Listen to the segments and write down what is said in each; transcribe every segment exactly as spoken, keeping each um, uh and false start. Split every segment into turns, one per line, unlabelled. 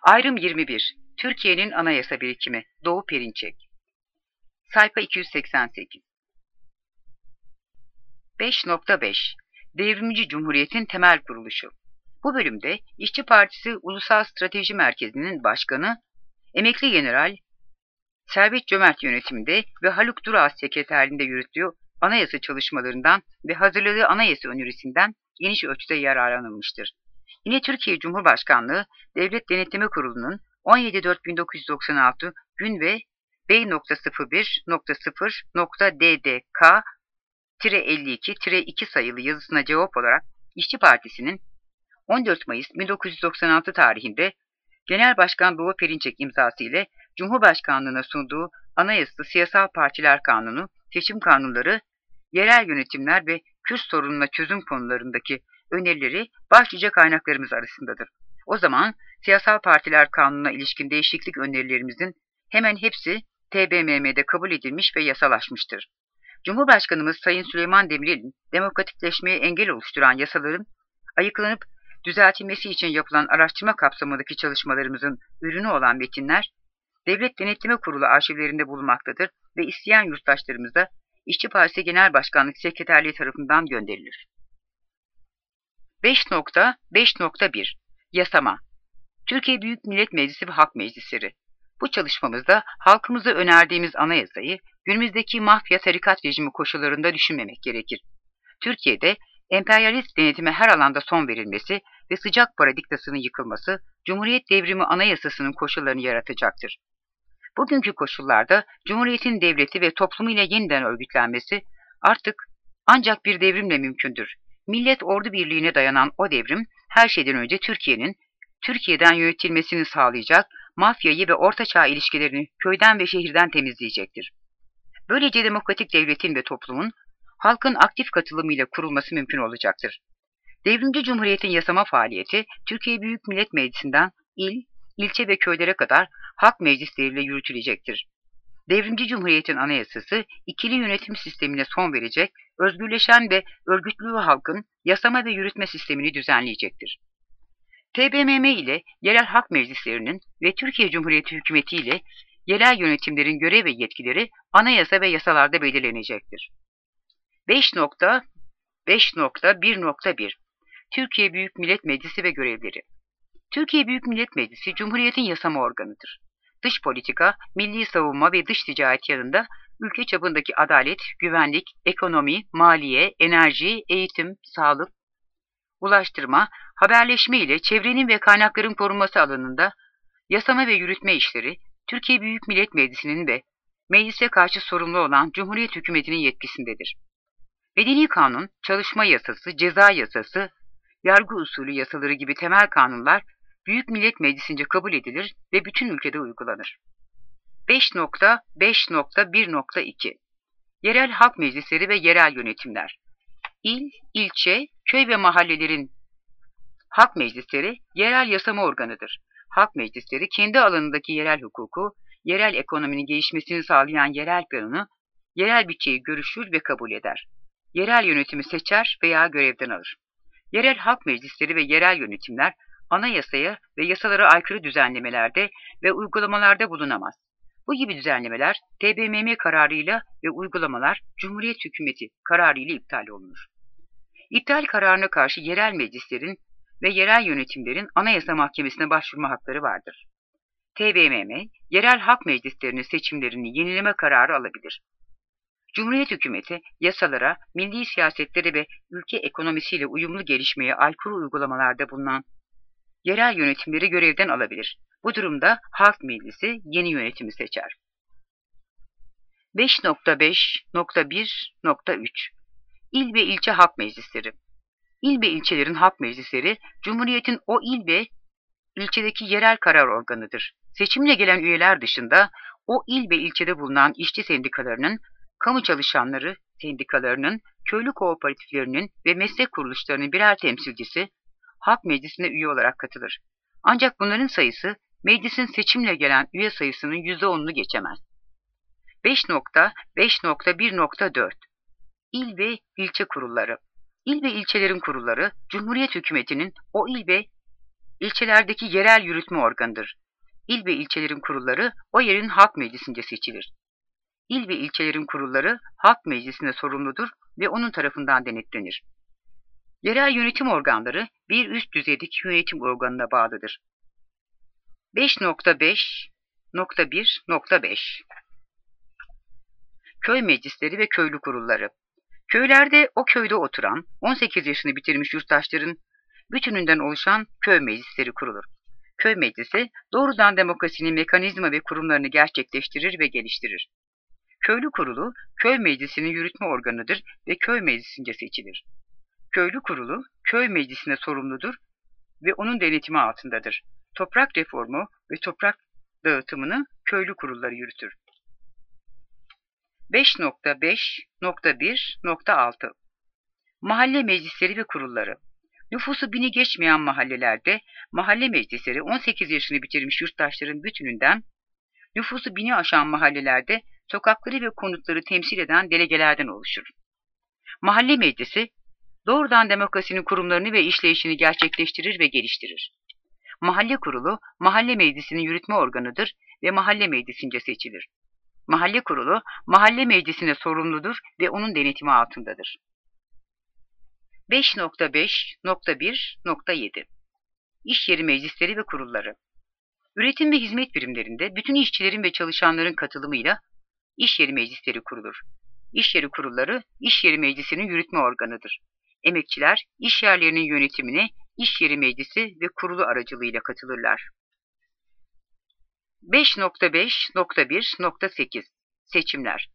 Ayrım yirmi bir. Türkiye'nin anayasa birikimi. Doğu Perinçek. Sayfa iki yüz seksen sekiz. beş nokta beş. Devrimci Cumhuriyet'in temel kuruluşu. Bu bölümde İşçi Partisi Ulusal Strateji Merkezi'nin başkanı, emekli general Servet Cömert yönetiminde ve Haluk Duras sekreterliğinde yürüttüğü anayasa çalışmalarından ve hazırladığı anayasa önerisinden geniş ölçüde yararlanılmıştır. Yine Türkiye Cumhurbaşkanlığı Devlet Denetleme Kurulu'nun on yedi dört bin dokuz yüz doksan altı gün ve B sıfır bir sıfır D D K elli iki iki sayılı yazısına cevap olarak İşçi Partisi'nin on dört Mayıs bin dokuz yüz doksan altı tarihinde Genel Başkan Doğu Perinçek imzası ile Cumhurbaşkanlığına sunduğu Anayasası Siyasal Partiler Kanunu, seçim kanunları, yerel yönetimler ve Kürt sorununa çözüm konularındaki önerileri başlıca kaynaklarımız arasındadır. O zaman Siyasal Partiler Kanunu'na ilişkin değişiklik önerilerimizin hemen hepsi T B M M'de kabul edilmiş ve yasalaşmıştır. Cumhurbaşkanımız Sayın Süleyman Demirel'in demokratikleşmeye engel oluşturan yasaların ayıklanıp düzeltilmesi için yapılan araştırma kapsamındaki çalışmalarımızın ürünü olan metinler, Devlet Denetleme Kurulu arşivlerinde bulunmaktadır ve isteyen yurttaşlarımıza İşçi Partisi Genel Başkanlık Sekreterliği tarafından gönderilir. beş nokta beş nokta bir. Yasama. Türkiye Büyük Millet Meclisi ve Halk Meclisleri. Bu çalışmamızda halkımıza önerdiğimiz anayasayı günümüzdeki mafya tarikat rejimi koşullarında düşünmemek gerekir. Türkiye'de emperyalist denetime her alanda son verilmesi ve sıcak para diktasının yıkılması, Cumhuriyet Devrimi Anayasası'nın koşullarını yaratacaktır. Bugünkü koşullarda Cumhuriyet'in devleti ve toplumu ile yeniden örgütlenmesi artık ancak bir devrimle mümkündür. Millet ordu birliğine dayanan o devrim, her şeyden önce Türkiye'nin, Türkiye'den yönetilmesini sağlayacak, mafyayı ve ortaçağ ilişkilerini köyden ve şehirden temizleyecektir. Böylece demokratik devletin ve toplumun, halkın aktif katılımıyla kurulması mümkün olacaktır. Devrimci Cumhuriyet'in yasama faaliyeti, Türkiye Büyük Millet Meclisi'nden il, ilçe ve köylere kadar halk meclisleriyle yürütülecektir. Devrimci Cumhuriyet'in anayasası, ikili yönetim sistemine son verecek, özgürleşen ve örgütlü halkın yasama ve yürütme sistemini düzenleyecektir. T B M M ile yerel halk meclislerinin ve Türkiye Cumhuriyeti hükümeti ile yerel yönetimlerin görev ve yetkileri anayasa ve yasalarda belirlenecektir. beş nokta beş nokta bir nokta bir. Türkiye Büyük Millet Meclisi ve görevleri. Türkiye Büyük Millet Meclisi, Cumhuriyet'in yasama organıdır. Dış politika, milli savunma ve dış ticaret yanında ülke çapındaki adalet, güvenlik, ekonomi, maliye, enerji, eğitim, sağlık, ulaştırma, haberleşme ile çevrenin ve kaynakların korunması alanında yasama ve yürütme işleri, Türkiye Büyük Millet Meclisi'nin ve meclise karşı sorumlu olan Cumhuriyet Hükümeti'nin yetkisindedir. Medeni kanun, çalışma yasası, ceza yasası, yargı usulü yasaları gibi temel kanunlar Büyük Millet Meclisi'nce kabul edilir ve bütün ülkede uygulanır. beş nokta beş nokta bir nokta iki. Yerel halk meclisleri ve yerel yönetimler. İl, ilçe, köy ve mahallelerin halk meclisleri yerel yasama organıdır. Halk meclisleri kendi alanındaki yerel hukuku, yerel ekonominin gelişmesini sağlayan yerel planını, yerel bütçeyi görüşür ve kabul eder. Yerel yönetimi seçer veya görevden alır. Yerel halk meclisleri ve yerel yönetimler anayasaya ve yasalara aykırı düzenlemelerde ve uygulamalarda bulunamaz. Bu gibi düzenlemeler T B M M kararıyla ve uygulamalar Cumhuriyet Hükümeti kararıyla iptal olunur. İptal kararına karşı yerel meclislerin ve yerel yönetimlerin Anayasa Mahkemesi'ne başvurma hakları vardır. T B M M, yerel halk meclislerinin seçimlerini yenileme kararı alabilir. Cumhuriyet Hükümeti, yasalara, milli siyasetlere ve ülke ekonomisiyle uyumlu gelişmeye aykırı uygulamalarda bulunan yerel yönetimleri görevden alabilir. Bu durumda halk meclisi yeni yönetimi seçer. beş nokta beş nokta bir nokta üç. İl ve ilçe halk meclisleri. İl ve ilçelerin halk meclisleri, Cumhuriyet'in o il ve ilçedeki yerel karar organıdır. Seçimle gelen üyeler dışında o il ve ilçede bulunan işçi sendikalarının, kamu çalışanları sendikalarının, köylü kooperatiflerinin ve meslek kuruluşlarının birer temsilcisi halk meclisine üye olarak katılır. Ancak bunların sayısı meclisin seçimle gelen üye sayısının yüzde onunu geçemez. beş nokta beş nokta bir nokta dört. İl ve ilçe kurulları. İl ve ilçelerin kurulları, Cumhuriyet Hükümeti'nin o il ve ilçelerdeki yerel yürütme organıdır. İl ve ilçelerin kurulları o yerin halk meclisince seçilir. İl ve ilçelerin kurulları halk meclisine sorumludur ve onun tarafından denetlenir. Yerel yönetim organları bir üst düzeydeki yönetim organına bağlıdır. beş nokta beş nokta bir nokta beş Köy meclisleri ve köylü kurulları. Köylerde o köyde oturan on sekiz yaşını bitirmiş yurttaşların bütününden oluşan köy meclisleri kurulur. Köy meclisi doğrudan demokrasinin mekanizma ve kurumlarını gerçekleştirir ve geliştirir. Köylü kurulu, köy meclisinin yürütme organıdır ve köy meclisince seçilir. Köylü kurulu, köy meclisine sorumludur ve onun denetimi altındadır. Toprak reformu ve toprak dağıtımını köylü kurulları yürütür. beş nokta beş nokta bir nokta altı Mahalle meclisleri ve kurulları. Nüfusu bini geçmeyen mahallelerde mahalle meclisleri on sekiz yaşını bitirmiş yurttaşların bütününden, nüfusu bini aşan mahallelerde sokakları ve konutları temsil eden delegelerden oluşur. Mahalle meclisi doğrudan demokrasinin kurumlarını ve işleyişini gerçekleştirir ve geliştirir. Mahalle kurulu, mahalle meclisinin yürütme organıdır ve mahalle meclisince seçilir. Mahalle kurulu, mahalle meclisine sorumludur ve onun denetimi altındadır. beş nokta beş nokta bir nokta yedi İş yeri meclisleri ve kurulları. Üretim ve hizmet birimlerinde bütün işçilerin ve çalışanların katılımıyla iş yeri meclisleri kurulur. İş yeri kurulları, iş yeri meclisinin yürütme organıdır. Emekçiler, iş yerlerinin yönetimine iş yeri meclisi ve kurulu aracılığıyla katılırlar. beş nokta beş nokta bir nokta sekiz Seçimler.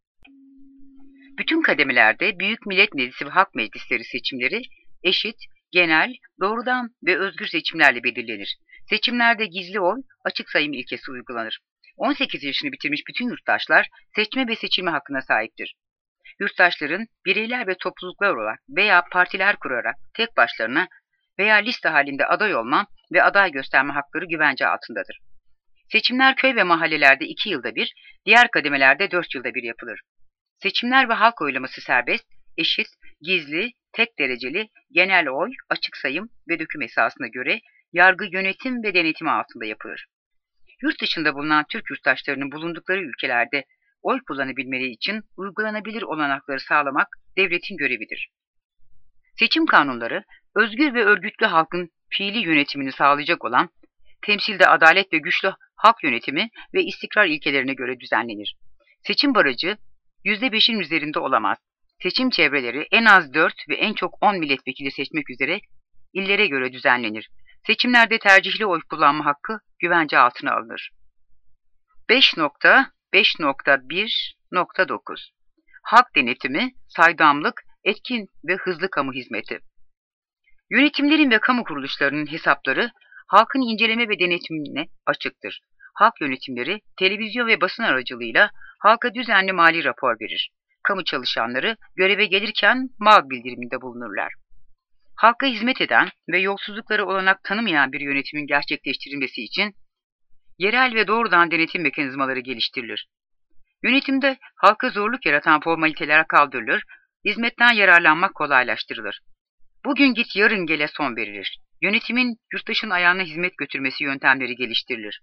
Bütün kademelerde Büyük Millet Meclisi ve Halk Meclisleri seçimleri eşit, genel, doğrudan ve özgür seçimlerle belirlenir. Seçimlerde gizli oy, açık sayım ilkesi uygulanır. on sekiz yaşını bitirmiş bütün yurttaşlar seçme ve seçilme hakkına sahiptir. Yurttaşların bireyler ve topluluklar olarak veya partiler kurarak tek başlarına veya liste halinde aday olma ve aday gösterme hakları güvence altındadır. Seçimler köy ve mahallelerde iki yılda bir, diğer kademelerde dört yılda bir yapılır. Seçimler ve halk oylaması serbest, eşit, gizli, tek dereceli, genel oy, açık sayım ve döküm esasına göre yargı, yönetim ve denetimi altında yapılır. Yurt dışında bulunan Türk yurttaşlarının bulundukları ülkelerde oy kullanabilmeleri için uygulanabilir olanakları sağlamak devletin görevidir. Seçim kanunları, özgür ve örgütlü halkın fiili yönetimini sağlayacak olan, temsilde adalet ve güçlü halk yönetimi ve istikrar ilkelerine göre düzenlenir. Seçim barajı yüzde beşin üzerinde olamaz. Seçim çevreleri en az dört ve en çok on milletvekili seçmek üzere illere göre düzenlenir. Seçimlerde tercihli oy kullanma hakkı güvence altına alınır. beş nokta beş nokta bir nokta dokuz Halk denetimi, saydamlık, etkin ve hızlı kamu hizmeti. Yönetimlerin ve kamu kuruluşlarının hesapları halkın inceleme ve denetimine açıktır. Halk yönetimleri televizyon ve basın aracılığıyla halka düzenli mali rapor verir. Kamu çalışanları göreve gelirken mal bildiriminde bulunurlar. Halka hizmet eden ve yolsuzluklara olanak tanımayan bir yönetimin gerçekleştirilmesi için yerel ve doğrudan denetim mekanizmaları geliştirilir. Yönetimde halka zorluk yaratan formaliteler kaldırılır, hizmetten yararlanmak kolaylaştırılır. Bugün git yarın gele son verilir. Yönetimin yurttaşın ayağına hizmet götürmesi yöntemleri geliştirilir.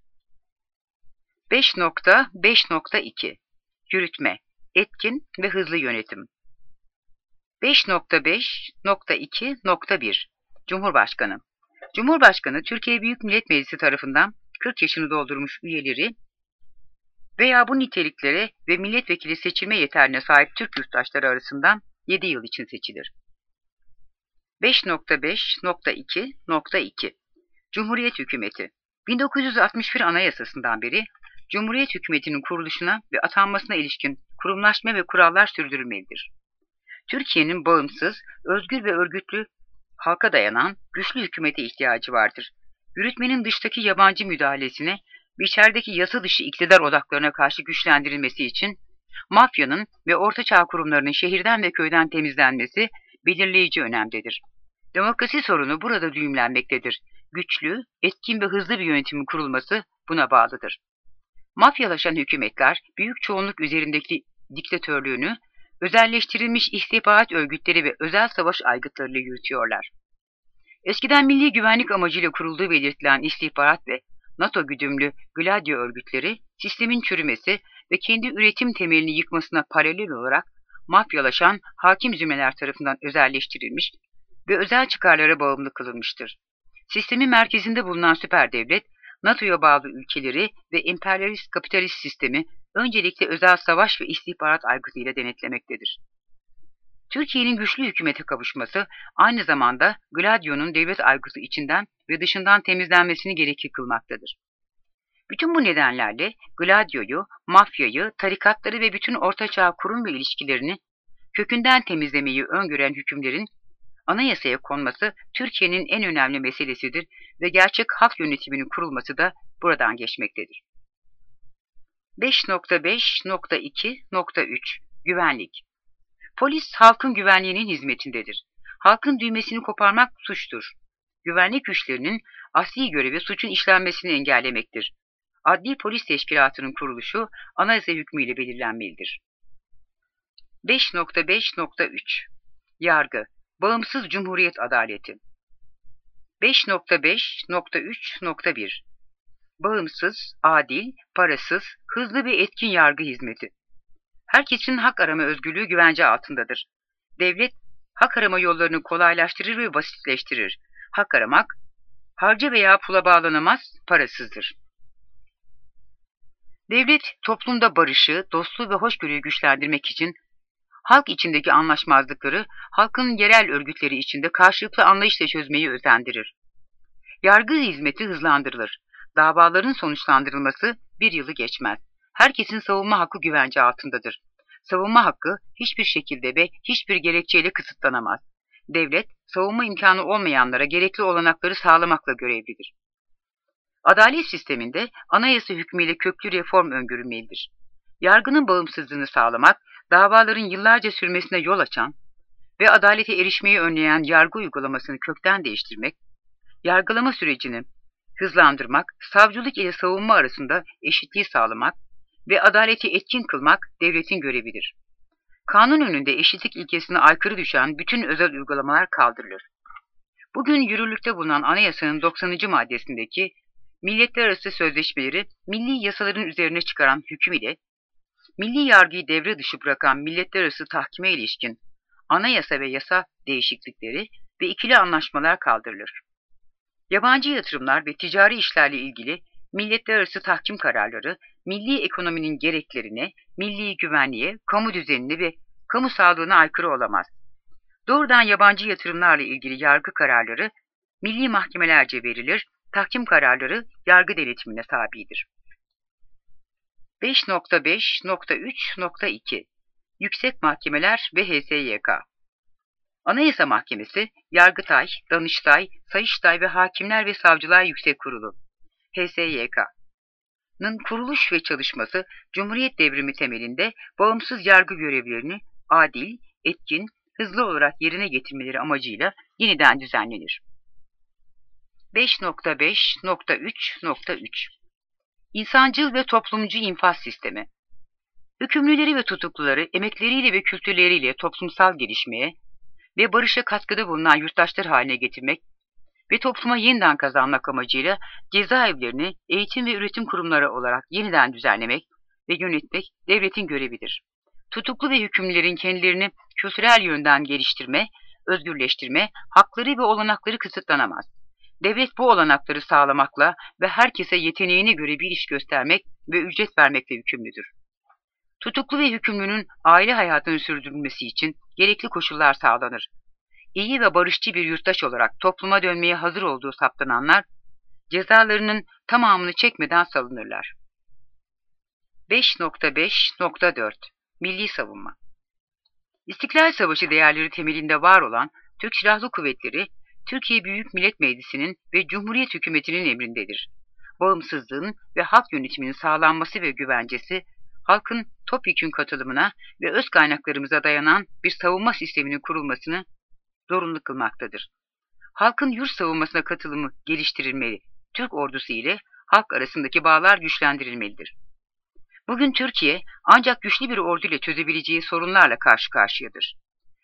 beş nokta beş nokta iki Yürütme, etkin ve hızlı yönetim. beş nokta beş nokta iki nokta bir Cumhurbaşkanı. Cumhurbaşkanı, Türkiye Büyük Millet Meclisi tarafından kırk yaşını doldurmuş üyeleri veya bu niteliklere ve milletvekili seçilme yeterliğine sahip Türk yurttaşları arasından yedi yıl için seçilir. beş nokta beş nokta iki nokta iki Cumhuriyet Hükümeti. bin dokuz yüz altmış bir Anayasasından beri Cumhuriyet Hükümeti'nin kuruluşuna ve atanmasına ilişkin kurumlaşma ve kurallar sürdürülmelidir. Türkiye'nin bağımsız, özgür ve örgütlü, halka dayanan güçlü hükümete ihtiyacı vardır. Yürütmenin dıştaki yabancı müdahalesine ve içerideki yasa dışı iktidar odaklarına karşı güçlendirilmesi için mafyanın ve ortaçağ kurumlarının şehirden ve köyden temizlenmesi belirleyici önemdedir. Demokrasi sorunu burada düğümlenmektedir. Güçlü, etkin ve hızlı bir yönetimin kurulması buna bağlıdır. Mafyalaşan hükümetler büyük çoğunluk üzerindeki diktatörlüğünü özelleştirilmiş istihbarat örgütleri ve özel savaş aygıtlarıyla yürütüyorlar. Eskiden milli güvenlik amacıyla kurulduğu belirtilen istihbarat ve NATO güdümlü Gladio örgütleri, sistemin çürümesi ve kendi üretim temelini yıkmasına paralel olarak mafyalaşan hakim zümreler tarafından özelleştirilmiş ve özel çıkarlara bağımlı kılınmıştır. Sistemin merkezinde bulunan süper devlet, NATO'ya bağlı ülkeleri ve emperyalist kapitalist sistemi öncelikle özel savaş ve istihbarat aygıtıyla denetlemektedir. Türkiye'nin güçlü hükümete kavuşması aynı zamanda Gladio'nun devlet aygıtı içinden ve dışından temizlenmesini gerekli kılmaktadır. Bütün bu nedenlerle Gladio'yu, mafyayı, tarikatları ve bütün ortaçağ kurum ve ilişkilerini kökünden temizlemeyi öngören hükümlerin anayasaya konması Türkiye'nin en önemli meselesidir ve gerçek halk yönetiminin kurulması da buradan geçmektedir. beş nokta beş nokta iki nokta üç Güvenlik. Polis halkın güvenliğinin hizmetindedir. Halkın düğmesini koparmak suçtur. Güvenlik güçlerinin asli görevi suçun işlenmesini engellemektir. Adli Polis Teşkilatı'nın kuruluşu anayasa hükmüyle belirlenmelidir. beş nokta beş nokta üç Yargı. Bağımsız Cumhuriyet Adaleti. beş nokta beş nokta üç nokta bir Bağımsız, adil, parasız, hızlı ve etkin yargı hizmeti. Herkesin hak arama özgürlüğü güvence altındadır. Devlet, hak arama yollarını kolaylaştırır ve basitleştirir. Hak aramak, harca veya pula bağlanamaz, parasızdır. Devlet, toplumda barışı, dostluğu ve hoşgörüyü güçlendirmek için, halk içindeki anlaşmazlıkları, halkın yerel örgütleri içinde karşılıklı anlayışla çözmeyi özendirir. Yargı hizmeti hızlandırılır. Davaların sonuçlandırılması bir yılı geçmez. Herkesin savunma hakkı güvence altındadır. Savunma hakkı hiçbir şekilde ve hiçbir gerekçeyle kısıtlanamaz. Devlet, savunma imkanı olmayanlara gerekli olanakları sağlamakla görevlidir. Adalet sisteminde anayasa hükmüyle köklü reform öngörülmelidir. Yargının bağımsızlığını sağlamak, davaların yıllarca sürmesine yol açan ve adalete erişmeyi önleyen yargı uygulamasını kökten değiştirmek, yargılama sürecini hızlandırmak, savcılık ile savunma arasında eşitliği sağlamak ve adaleti etkin kılmak devletin görevidir. Kanun önünde eşitlik ilkesine aykırı düşen bütün özel uygulamalar kaldırılır. Bugün yürürlükte bulunan anayasanın doksanıncı maddesindeki milletler arası sözleşmeleri milli yasaların üzerine çıkaran hüküm ile milli yargıyı devre dışı bırakan milletler arası tahkime ilişkin anayasa ve yasa değişiklikleri ve ikili anlaşmalar kaldırılır. Yabancı yatırımlar ve ticari işlerle ilgili milletler arası tahkim kararları, milli ekonominin gereklerine, milli güvenliğe, kamu düzenine ve kamu sağlığına aykırı olamaz. Doğrudan yabancı yatırımlarla ilgili yargı kararları milli mahkemelerce verilir, tahkim kararları yargı denetimine tabidir. beş nokta beş nokta üç nokta iki Yüksek Mahkemeler ve H S Y K. Anayasa Mahkemesi, Yargıtay, Danıştay, Sayıştay ve Hakimler ve Savcılar Yüksek Kurulu, H S Y K'nın kuruluş ve çalışması Cumhuriyet devrimi temelinde bağımsız yargı görevlerini adil, etkin, hızlı olarak yerine getirmeleri amacıyla yeniden düzenlenir. beş nokta beş nokta üç nokta üç İnsancıl ve Toplumcu İnfaz Sistemi. Hükümlüleri ve tutukluları emekleriyle ve kültürleriyle toplumsal gelişmeye ve barışa katkıda bulunan yurttaşlar haline getirmek ve topluma yeniden kazanmak amacıyla cezaevlerini eğitim ve üretim kurumları olarak yeniden düzenlemek ve yönetmek devletin görevidir. Tutuklu ve hükümlülerin kendilerini kültürel yönden geliştirme, özgürleştirme, hakları ve olanakları kısıtlanamaz. Devlet bu olanakları sağlamakla ve herkese yeteneğine göre bir iş göstermek ve ücret vermekle yükümlüdür. Tutuklu ve hükümlünün aile hayatını sürdürülmesi için gerekli koşullar sağlanır. İyi ve barışçı bir yurttaş olarak topluma dönmeye hazır olduğu saptananlar, cezalarının tamamını çekmeden salınırlar. beş nokta beş nokta dört Milli Savunma. İstiklal Savaşı değerleri temelinde var olan Türk Silahlı Kuvvetleri, Türkiye Büyük Millet Meclisi'nin ve Cumhuriyet Hükümeti'nin emrindedir. Bağımsızlığın ve halk yönetiminin sağlanması ve güvencesi, halkın topyekün katılımına ve öz kaynaklarımıza dayanan bir savunma sisteminin kurulmasını zorunlu kılmaktadır. Halkın yurt savunmasına katılımı geliştirilmeli, Türk ordusu ile halk arasındaki bağlar güçlendirilmelidir. Bugün Türkiye ancak güçlü bir ordu ile çözebileceği sorunlarla karşı karşıyadır.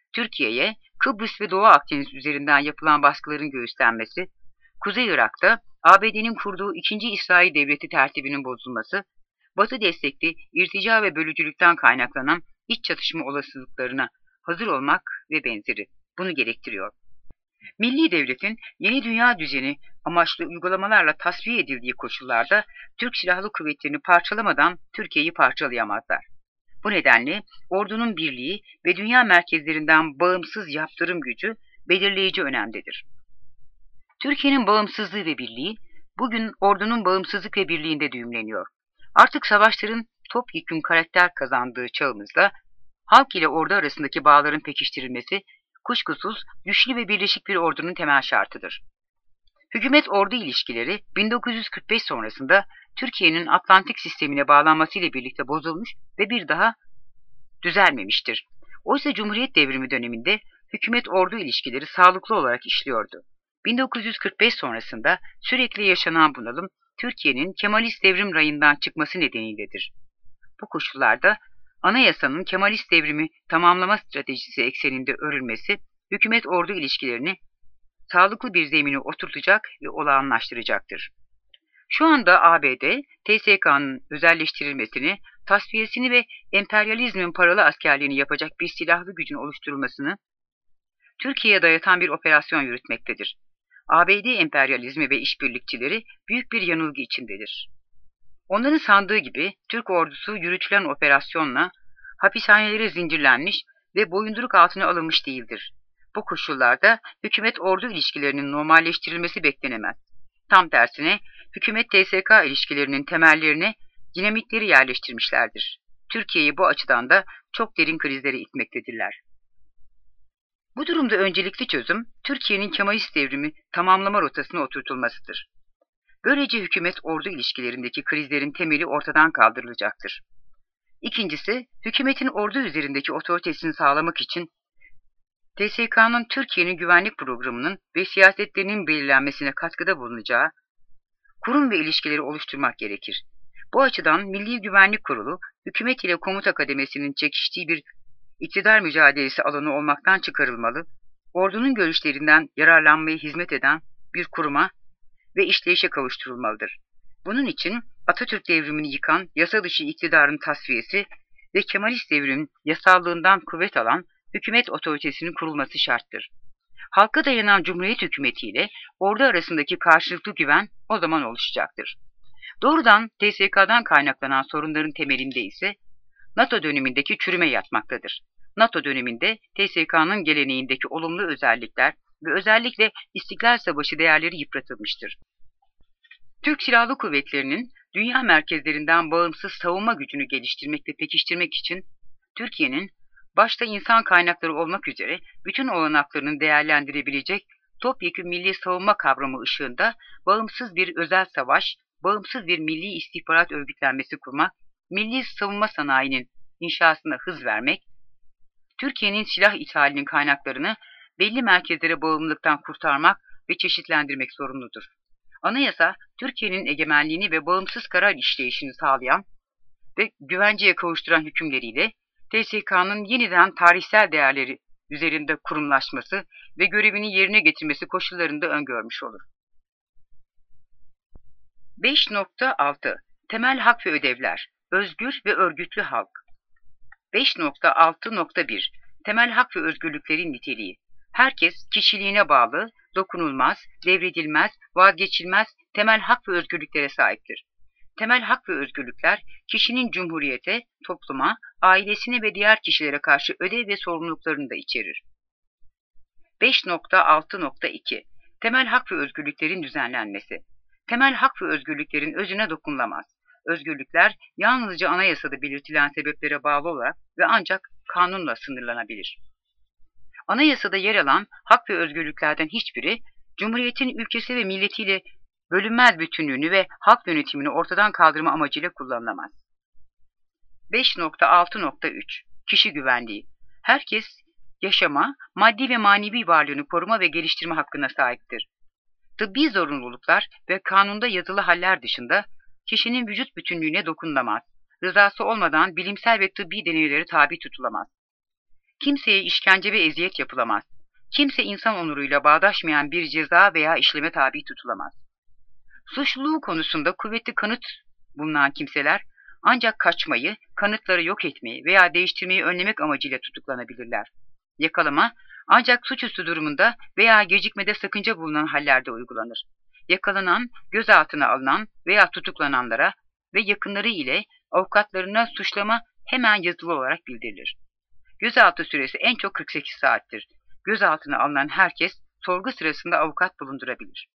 Türkiye'ye Kıbrıs ve Doğu Akdeniz üzerinden yapılan baskıların göğüslenmesi, Kuzey Irak'ta A B D'nin kurduğu ikinci İsrail Devleti tertibinin bozulması, Batı destekli irtica ve bölücülükten kaynaklanan iç çatışma olasılıklarına hazır olmak ve benzeri bunu gerektiriyor. Milli devletin yeni dünya düzeni amaçlı uygulamalarla tasfiye edildiği koşullarda Türk Silahlı Kuvvetleri'ni parçalamadan Türkiye'yi parçalayamazlar. Bu nedenle ordunun birliği ve dünya merkezlerinden bağımsız yaptırım gücü belirleyici önemdedir. Türkiye'nin bağımsızlığı ve birliği bugün ordunun bağımsızlık ve birliğinde düğümleniyor. Artık savaşların topyekün karakter kazandığı çağımızda halk ile ordu arasındaki bağların pekiştirilmesi kuşkusuz güçlü ve birleşik bir ordunun temel şartıdır. Hükümet-ordu ilişkileri bin dokuz yüz kırk beş sonrasında Türkiye'nin Atlantik sistemine bağlanmasıyla birlikte bozulmuş ve bir daha düzelmemiştir. Oysa Cumhuriyet devrimi döneminde hükümet-ordu ilişkileri sağlıklı olarak işliyordu. bin dokuz yüz kırk beş sonrasında sürekli yaşanan bunalım Türkiye'nin Kemalist devrim rayından çıkması nedeniyledir. Bu koşullarda anayasanın Kemalist devrimi tamamlama stratejisi ekseninde örülmesi hükümet-ordu ilişkilerini sağlıklı bir zemine oturtacak ve olağanlaştıracaktır. Şu anda A B D, T S K'nın özelleştirilmesini, tasfiyesini ve emperyalizmin paralı askerliğini yapacak bir silahlı gücün oluşturulmasını Türkiye'ye dayatan bir operasyon yürütmektedir. A B D emperyalizmi ve işbirlikçileri büyük bir yanılgı içindedir. Onların sandığı gibi Türk ordusu yürütülen operasyonla hapishanelere zincirlenmiş ve boyunduruk altına alınmış değildir. Bu koşullarda hükümet-ordu ilişkilerinin normalleştirilmesi beklenemez. Tam tersine hükümet-T S K ilişkilerinin temellerine dinamitleri yerleştirmişlerdir. Türkiye'yi bu açıdan da çok derin krizlere itmektedirler. Bu durumda öncelikli çözüm Türkiye'nin Kemalist devrimi tamamlama rotasına oturtulmasıdır. Böylece hükümet-ordu ilişkilerindeki krizlerin temeli ortadan kaldırılacaktır. İkincisi, hükümetin ordu üzerindeki otoritesini sağlamak için T S K'nın Türkiye'nin güvenlik programının ve siyasetlerinin belirlenmesine katkıda bulunacağı kurum ve ilişkileri oluşturmak gerekir. Bu açıdan Milli Güvenlik Kurulu, hükümet ile komuta kademesinin çekiştiği bir iktidar mücadelesi alanı olmaktan çıkarılmalı, ordunun görüşlerinden yararlanmaya hizmet eden bir kuruma ve işleyişe kavuşturulmalıdır. Bunun için Atatürk devrimini yıkan yasa dışı iktidarın tasfiyesi ve Kemalist devrimin yasallığından kuvvet alan hükümet otoritesinin kurulması şarttır. Halka dayanan Cumhuriyet hükümeti ile ordu arasındaki karşılıklı güven o zaman oluşacaktır. Doğrudan T S K'dan kaynaklanan sorunların temelinde ise NATO dönemindeki çürüme yatmaktadır. NATO döneminde T S K'nın geleneğindeki olumlu özellikler ve özellikle İstiklal Savaşı değerleri yıpratılmıştır. Türk Silahlı Kuvvetleri'nin dünya merkezlerinden bağımsız savunma gücünü geliştirmek ve pekiştirmek için Türkiye'nin başta insan kaynakları olmak üzere bütün olanaklarını değerlendirebilecek topyekün milli savunma kavramı ışığında bağımsız bir özel savaş, bağımsız bir milli istihbarat örgütlenmesi kurmak, milli savunma sanayinin inşasına hız vermek, Türkiye'nin silah ithalinin kaynaklarını belli merkezlere bağımlılıktan kurtarmak ve çeşitlendirmek zorunludur. Anayasa, Türkiye'nin egemenliğini ve bağımsız karar işleyişini sağlayan ve güvenceye kavuşturan hükümleriyle T S K'nın yeniden tarihsel değerleri üzerinde kurumlaşması ve görevini yerine getirmesi koşullarında öngörmüş olur. beş nokta altı Temel hak ve ödevler, özgür ve örgütlü halk. beş nokta altı nokta bir Temel hak ve özgürlüklerin niteliği. Herkes kişiliğine bağlı, dokunulmaz, devredilmez, vazgeçilmez temel hak ve özgürlüklere sahiptir. Temel hak ve özgürlükler, kişinin cumhuriyete, topluma, ailesine ve diğer kişilere karşı ödev ve sorumluluklarını da içerir. beş nokta altı nokta iki Temel hak ve özgürlüklerin düzenlenmesi. Temel hak ve özgürlüklerin özüne dokunulamaz. Özgürlükler yalnızca anayasada belirtilen sebeplere bağlı olarak ve ancak kanunla sınırlanabilir. Anayasada yer alan hak ve özgürlüklerden hiçbiri, Cumhuriyetin ülkesi ve milletiyle bölünmez bütünlüğünü ve halk yönetimini ortadan kaldırma amacıyla kullanılamaz. beş nokta altı nokta üç Kişi güvenliği. Herkes yaşama, maddi ve manevi varlığını koruma ve geliştirme hakkına sahiptir. Tıbbi zorunluluklar ve kanunda yazılı haller dışında kişinin vücut bütünlüğüne dokunulamaz. Rızası olmadan bilimsel ve tıbbi deneylere tabi tutulamaz. Kimseye işkence ve eziyet yapılamaz. Kimse insan onuruyla bağdaşmayan bir ceza veya işleme tabi tutulamaz. Suçluluğu konusunda kuvvetli kanıt bulunan kimseler ancak kaçmayı, kanıtları yok etmeyi veya değiştirmeyi önlemek amacıyla tutuklanabilirler. Yakalama ancak suçüstü durumunda veya gecikmede sakınca bulunan hallerde uygulanır. Yakalanan, gözaltına alınan veya tutuklananlara ve yakınları ile avukatlarına suçlama hemen yazılı olarak bildirilir. Gözaltı süresi en çok kırk sekiz saattir. Gözaltına alınan herkes sorgu sırasında avukat bulundurabilir.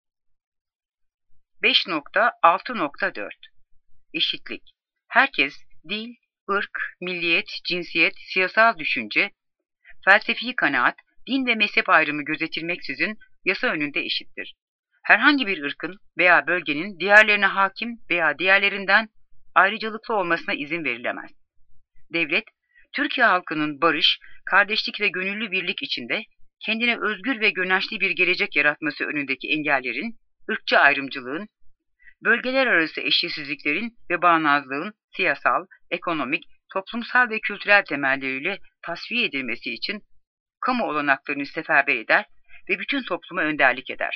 beş nokta altı nokta dört Eşitlik. Herkes dil, ırk, milliyet, cinsiyet, siyasal düşünce, felsefi kanaat, din ve mezhep ayrımı gözetilmeksizin yasa önünde eşittir. Herhangi bir ırkın veya bölgenin diğerlerine hakim veya diğerlerinden ayrıcalıklı olmasına izin verilemez. Devlet, Türkiye halkının barış, kardeşlik ve gönüllü birlik içinde kendine özgür ve gönençli bir gelecek yaratması önündeki engellerin, ırkçı ayrımcılığın, bölgeler arası eşitsizliklerin ve bağnazlığın siyasal, ekonomik, toplumsal ve kültürel temelleriyle tasfiye edilmesi için kamu olanaklarını seferber eder ve bütün topluma önderlik eder.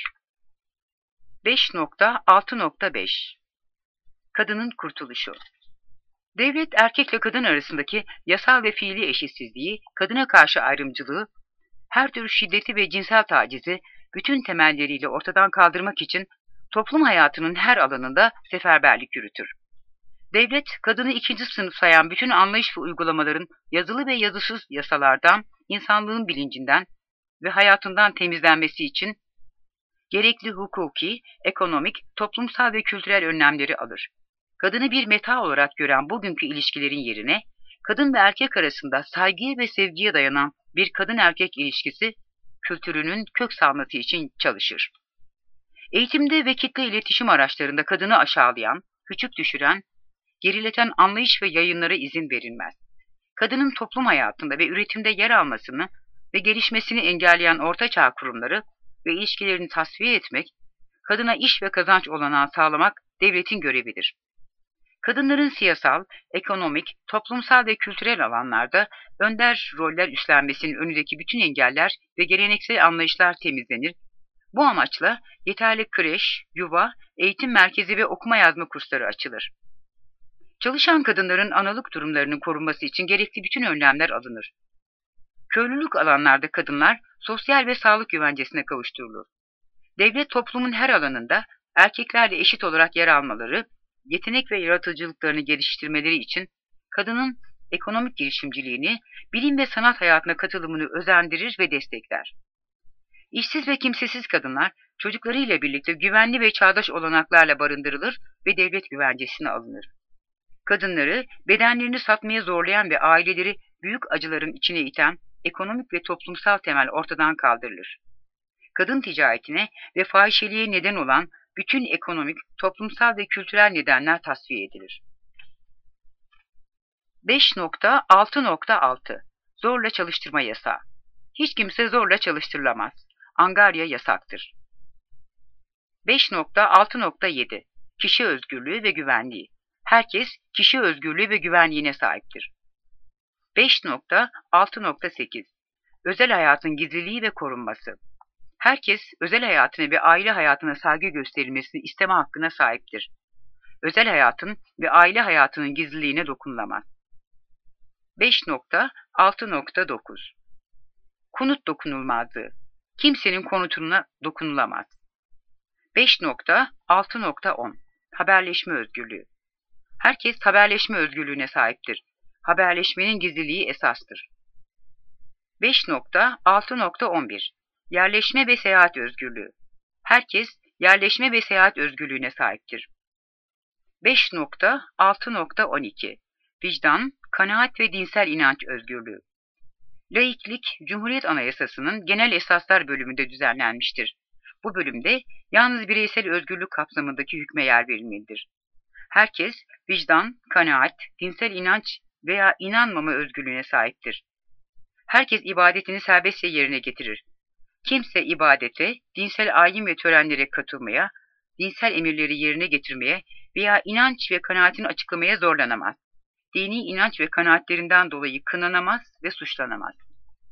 beş nokta altı nokta beş Kadının kurtuluşu. Devlet erkekle kadın arasındaki yasal ve fiili eşitsizliği, kadına karşı ayrımcılığı, her tür şiddeti ve cinsel tacizi bütün temelleriyle ortadan kaldırmak için toplum hayatının her alanında seferberlik yürütür. Devlet, kadını ikinci sınıf sayan bütün anlayış ve uygulamaların yazılı ve yazısız yasalardan, insanlığın bilincinden ve hayatından temizlenmesi için gerekli hukuki, ekonomik, toplumsal ve kültürel önlemleri alır. Kadını bir meta olarak gören bugünkü ilişkilerin yerine, kadın ve erkek arasında saygıya ve sevgiye dayanan bir kadın-erkek ilişkisi kültürünün kök salması için çalışır. Eğitimde ve kitle iletişim araçlarında kadını aşağılayan, küçük düşüren, gerileten anlayış ve yayınlara izin verilmez. Kadının toplum hayatında ve üretimde yer almasını ve gelişmesini engelleyen ortaçağ kurumları ve ilişkilerini tasfiye etmek, kadına iş ve kazanç olanağı sağlamak devletin görevidir. Kadınların siyasal, ekonomik, toplumsal ve kültürel alanlarda önder roller üstlenmesinin önündeki bütün engeller ve geleneksel anlayışlar temizlenir. Bu amaçla yeterli kreş, yuva, eğitim merkezi ve okuma yazma kursları açılır. Çalışan kadınların analık durumlarının korunması için gerekli bütün önlemler alınır. Köylülük alanlarda kadınlar sosyal ve sağlık güvencesine kavuşturulur. Devlet toplumun her alanında erkeklerle eşit olarak yer almaları, yetenek ve yaratıcılıklarını geliştirmeleri için kadının ekonomik girişimciliğini, bilim ve sanat hayatına katılımını özendirir ve destekler. İşsiz ve kimsesiz kadınlar çocuklarıyla birlikte güvenli ve çağdaş olanaklarla barındırılır ve devlet güvencesine alınır. Kadınları bedenlerini satmaya zorlayan ve aileleri büyük acıların içine iten ekonomik ve toplumsal temel ortadan kaldırılır. Kadın ticaretine ve fahişeliğe neden olan bütün ekonomik, toplumsal ve kültürel nedenler tasfiye edilir. beş nokta altı nokta altı Zorla çalıştırma yasağı. Hiç kimse zorla çalıştırılamaz. Angarya yasaktır. beş nokta altı nokta yedi Kişi özgürlüğü ve güvenliği. Herkes kişi özgürlüğü ve güvenliğine sahiptir. beş nokta altı nokta sekiz Özel hayatın gizliliği ve korunması. Herkes özel hayatına ve aile hayatına saygı gösterilmesini isteme hakkına sahiptir. Özel hayatın ve aile hayatının gizliliğine dokunulamaz. beş nokta altı nokta dokuz Konut dokunulmazlığı. Kimsenin konutuna dokunulamaz. beş nokta altı nokta on Haberleşme özgürlüğü. Herkes haberleşme özgürlüğüne sahiptir. Haberleşmenin gizliliği esastır. beş nokta altı nokta on bir Yerleşme ve seyahat özgürlüğü. Herkes yerleşme ve seyahat özgürlüğüne sahiptir. beş nokta altı nokta on iki Vicdan, kanaat ve dinsel inanç özgürlüğü. Laiklik, Cumhuriyet Anayasası'nın genel esaslar bölümünde düzenlenmiştir. Bu bölümde yalnız bireysel özgürlük kapsamındaki hükme yer verilmelidir. Herkes vicdan, kanaat, dinsel inanç veya inanmama özgürlüğüne sahiptir. Herkes ibadetini serbestçe yerine getirir. Kimse ibadete, dinsel ayin ve törenlere katılmaya, dinsel emirleri yerine getirmeye veya inanç ve kanaatini açıklamaya zorlanamaz. Dini inanç ve kanaatlerinden dolayı kınanamaz ve suçlanamaz.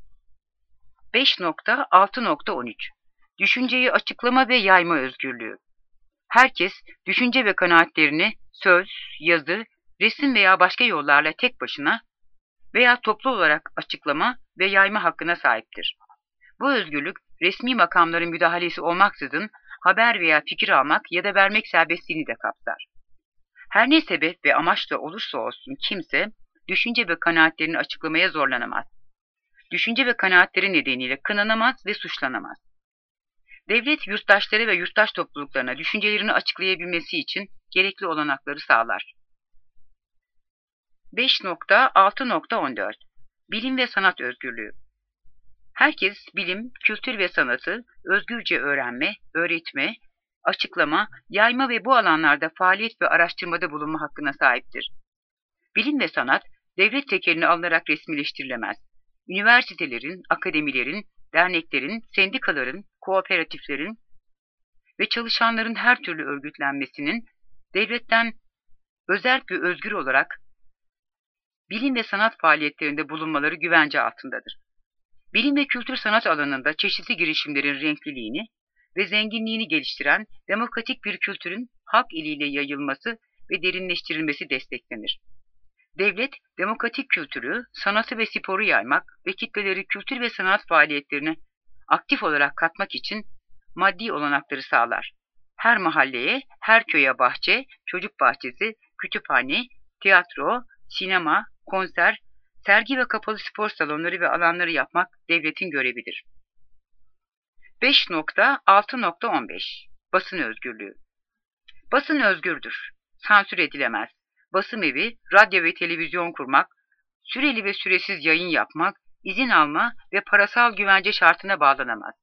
beş nokta altı nokta on üç Düşünceyi açıklama ve yayma özgürlüğü. Herkes düşünce ve kanaatlerini söz, yazı, resim veya başka yollarla tek başına veya toplu olarak açıklama ve yayma hakkına sahiptir. Bu özgürlük resmi makamların müdahalesi olmaksızın haber veya fikir almak ya da vermek serbestliğini de kapsar. Her ne sebep ve amaçla olursa olsun kimse düşünce ve kanaatlerini açıklamaya zorlanamaz. Düşünce ve kanaatleri nedeniyle kınanamaz ve suçlanamaz. Devlet yurttaşları ve yurttaş topluluklarına düşüncelerini açıklayabilmesi için gerekli olanakları sağlar. beş nokta altı nokta on dört Bilim ve sanat özgürlüğü. Herkes bilim, kültür ve sanatı özgürce öğrenme, öğretme, açıklama, yayma ve bu alanlarda faaliyet ve araştırmada bulunma hakkına sahiptir. Bilim ve sanat, devlet tekelini alınarak resmileştirilemez. Üniversitelerin, akademilerin, derneklerin, sendikaların, kooperatiflerin ve çalışanların her türlü örgütlenmesinin devletten özerk ve özgür olarak bilim ve sanat faaliyetlerinde bulunmaları güvence altındadır. Bilim ve kültür sanat alanında çeşitli girişimlerin renkliliğini ve zenginliğini geliştiren demokratik bir kültürün halk eliyle yayılması ve derinleştirilmesi desteklenir. Devlet, demokratik kültürü, sanatı ve sporu yaymak ve kitleleri kültür ve sanat faaliyetlerine aktif olarak katmak için maddi olanakları sağlar. Her mahalleye, her köye bahçe, çocuk bahçesi, kütüphane, tiyatro, sinema, konser, sergi ve kapalı spor salonları ve alanları yapmak devletin görevidir. beş nokta altı nokta on beş Basın özgürlüğü. Basın özgürdür. Sansür edilemez. Basım evi, radyo ve televizyon kurmak, süreli ve süresiz yayın yapmak, izin alma ve parasal güvence şartına bağlanamaz.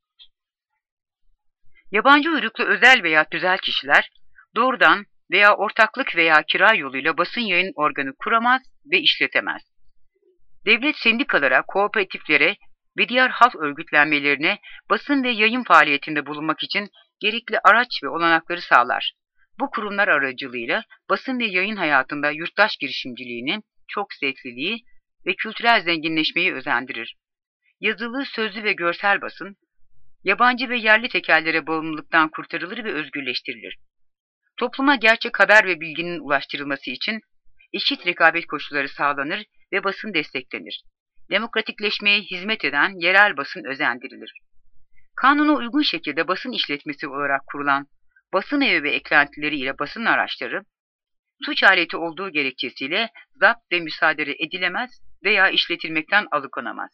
Yabancı uyruklu özel veya tüzel kişiler doğrudan veya ortaklık veya kira yoluyla basın yayın organı kuramaz ve işletemez. Devlet sendikalara, kooperatiflere ve diğer halk örgütlenmelerine basın ve yayın faaliyetinde bulunmak için gerekli araç ve olanakları sağlar. Bu kurumlar aracılığıyla basın ve yayın hayatında yurttaş girişimciliğini, çok zevkliliği ve kültürel zenginleşmeyi özendirir. Yazılı, sözlü ve görsel basın, yabancı ve yerli tekerlere bağımlılıktan kurtarılır ve özgürleştirilir. Topluma gerçek haber ve bilginin ulaştırılması için eşit rekabet koşulları sağlanır ve basın desteklenir. Demokratikleşmeye hizmet eden yerel basın özendirilir. Kanuna uygun şekilde basın işletmesi olarak kurulan basın evi ve eklentileri ile basın araçları, suç aleti olduğu gerekçesiyle zapt ve müsaade edilemez veya işletilmekten alıkonamaz.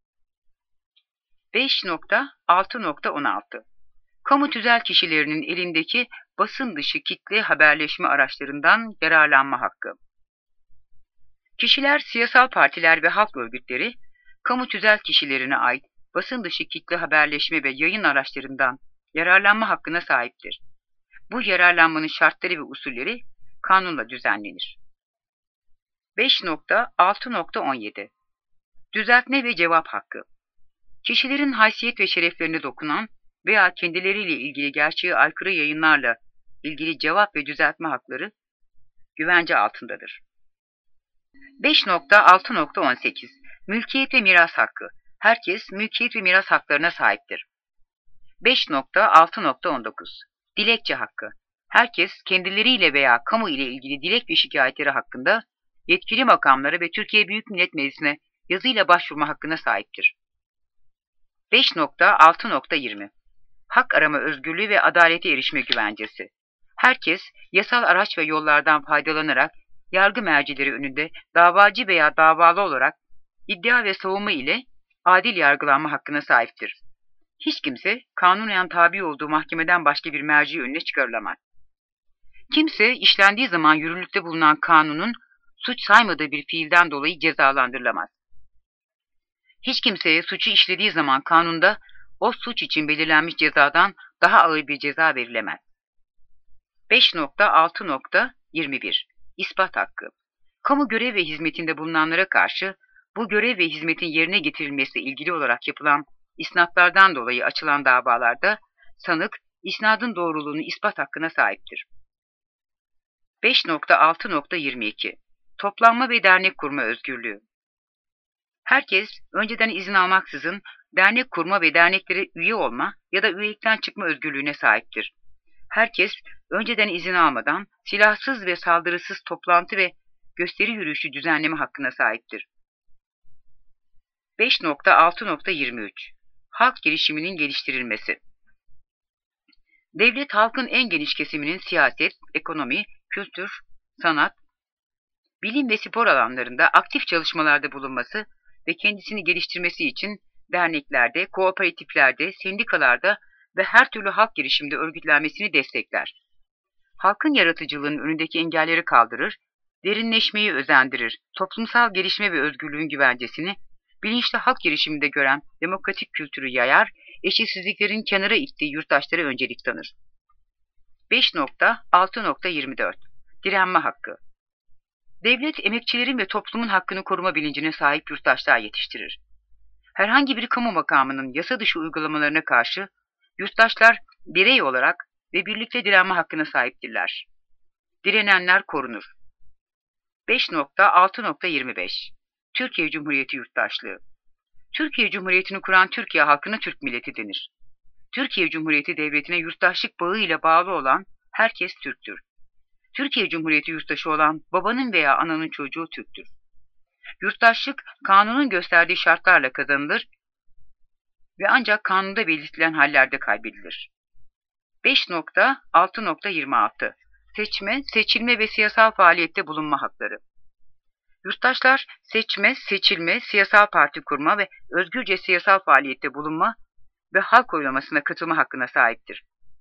beş nokta altı nokta on altı Kamu tüzel kişilerinin elindeki basın dışı kitle haberleşme araçlarından yararlanma hakkı. Kişiler, siyasal partiler ve halk örgütleri, kamu tüzel kişilerine ait basın dışı kitle haberleşme ve yayın araçlarından yararlanma hakkına sahiptir. Bu yararlanmanın şartları ve usulleri kanunla düzenlenir. beş nokta altı nokta on yedi Düzeltme ve cevap hakkı. Kişilerin haysiyet ve şereflerine dokunan veya kendileriyle ilgili gerçeğe aykırı yayınlarla ilgili cevap ve düzeltme hakları güvence altındadır. beş nokta altı nokta on sekiz Mülkiyet ve miras hakkı. Herkes mülkiyet ve miras haklarına sahiptir. beş nokta altı nokta on dokuz Dilekçe hakkı. Herkes kendileriyle veya kamu ile ilgili dilek ve şikayetleri hakkında yetkili makamlara ve Türkiye Büyük Millet Meclisi'ne yazıyla başvurma hakkına sahiptir. beş nokta altı nokta yirmi Hak arama özgürlüğü ve adalete erişme güvencesi. Herkes yasal araç ve yollardan faydalanarak yargı mercileri önünde davacı veya davalı olarak iddia ve savunma ile adil yargılanma hakkına sahiptir. Hiç kimse kanunen tabi olduğu mahkemeden başka bir merci önüne çıkarılamaz. Kimse işlendiği zaman yürürlükte bulunan kanunun suç saymadığı bir fiilden dolayı cezalandırılamaz. Hiç kimseye suçu işlediği zaman kanunda o suç için belirlenmiş cezadan daha ağır bir ceza verilemez. beş nokta altı nokta yirmi bir İspat hakkı. Kamu görev ve hizmetinde bulunanlara karşı bu görev ve hizmetin yerine getirilmesi ilgili olarak yapılan isnatlardan dolayı açılan davalarda sanık isnadın doğruluğunu ispat hakkına sahiptir. beş nokta altı nokta yirmi iki Toplanma ve dernek kurma özgürlüğü. Herkes önceden izin almaksızın dernek kurma ve derneklere üye olma ya da üyelikten çıkma özgürlüğüne sahiptir. Herkes önceden izin almadan silahsız ve saldırısız toplantı ve gösteri yürüyüşü düzenleme hakkına sahiptir. beş nokta altı nokta yirmi üç Halk girişiminin geliştirilmesi. Devlet halkın en geniş kesiminin siyaset, ekonomi, kültür, sanat, bilim ve spor alanlarında aktif çalışmalarda bulunması ve kendisini geliştirmesi için derneklerde, kooperatiflerde, sendikalarda ve her türlü halk girişiminde örgütlenmesini destekler. Halkın yaratıcılığının önündeki engelleri kaldırır, derinleşmeyi özendirir, toplumsal gelişme ve özgürlüğün güvencesini bilinçli halk girişiminde gören demokratik kültürü yayar, eşitsizliklerin kenara ittiği yurttaşlara öncelik tanır. beş nokta altı nokta yirmi dört Direnme hakkı. Devlet, emekçilerin ve toplumun hakkını koruma bilincine sahip yurttaşlar yetiştirir. Herhangi bir kamu makamının yasa dışı uygulamalarına karşı yurttaşlar birey olarak ve birlikte direnme hakkına sahiptirler. Direnenler korunur. beş nokta altı nokta yirmi beş Türkiye Cumhuriyeti Yurttaşlığı. Türkiye Cumhuriyeti'ni kuran Türkiye halkına Türk milleti denir. Türkiye Cumhuriyeti Devleti'ne yurttaşlık bağı ile bağlı olan herkes Türktür. Türkiye Cumhuriyeti yurttaşı olan babanın veya ananın çocuğu Türktür. Yurttaşlık, kanunun gösterdiği şartlarla kazanılır ve ancak kanunda belirtilen hallerde kaybedilir. beş nokta altı nokta yirmi altı Seçme, seçilme ve siyasal faaliyette bulunma hakları. Yurttaşlar seçme, seçilme, siyasal parti kurma ve özgürce siyasal faaliyette bulunma ve halk oylamasına katılma hakkına sahiptir.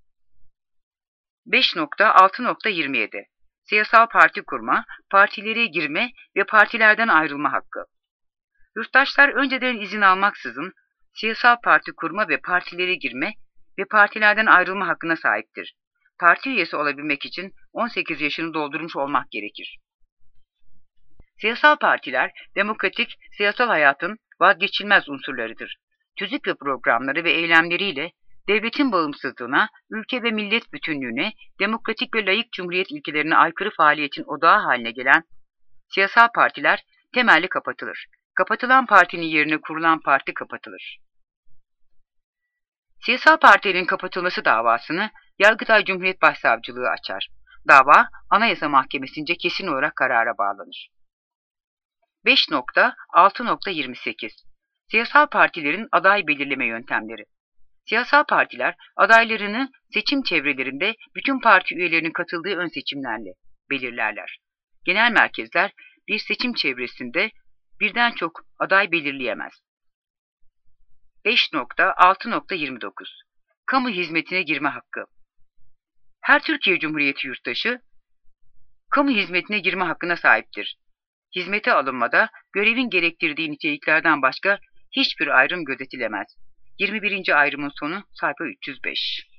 beş nokta altı nokta yirmi yedi Siyasal parti kurma, partilere girme ve partilerden ayrılma hakkı. Yurttaşlar önceden izin almaksızın siyasal parti kurma ve partilere girme ve partilerden ayrılma hakkına sahiptir. Parti üyesi olabilmek için on sekiz yaşını doldurmuş olmak gerekir. Siyasal partiler, demokratik siyasal hayatın vazgeçilmez unsurlarıdır. Tüzük ve programları ve eylemleriyle devletin bağımsızlığına, ülke ve millet bütünlüğüne, demokratik ve layık cumhuriyet ilkelerine aykırı faaliyetin odağı haline gelen siyasal partiler temelli kapatılır. Kapatılan partinin yerine kurulan parti kapatılır. Siyasal partilerin kapatılması davasını Yargıtay Cumhuriyet Başsavcılığı açar. Dava, Anayasa Mahkemesi'nce kesin olarak karara bağlanır. beş nokta altı nokta yirmi sekiz Siyasal partilerin aday belirleme yöntemleri. Siyasal partiler adaylarını seçim çevrelerinde bütün parti üyelerinin katıldığı ön seçimlerle belirlerler. Genel merkezler bir seçim çevresinde birden çok aday belirleyemez. beş nokta altı nokta yirmi dokuz Kamu hizmetine girme hakkı. Her Türkiye Cumhuriyeti yurttaşı kamu hizmetine girme hakkına sahiptir. Hizmete alınmada görevin gerektirdiği niteliklerden başka hiçbir ayrım gözetilemez. yirmi birinci ayrımın sonu sayfa üç yüz beş.